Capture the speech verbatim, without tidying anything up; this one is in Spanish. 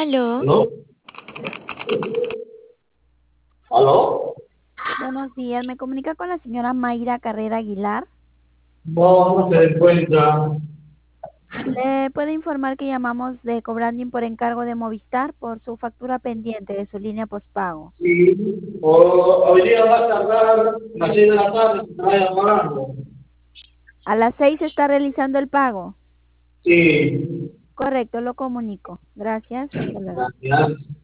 Aló. ¿Aló? ¿Aló? Buenos días, me comunica con la señora Mayra Carrera Aguilar. No, no se encuentra. Le puedo informar que llamamos de Cobranding por encargo de Movistar por su factura pendiente de su línea postpago. Sí. O, hoy día va a tardar las seis de la tarde, se está llamando. A las seis se está realizando el pago. Sí. Correcto, lo comunico. Gracias, hasta luego. Gracias.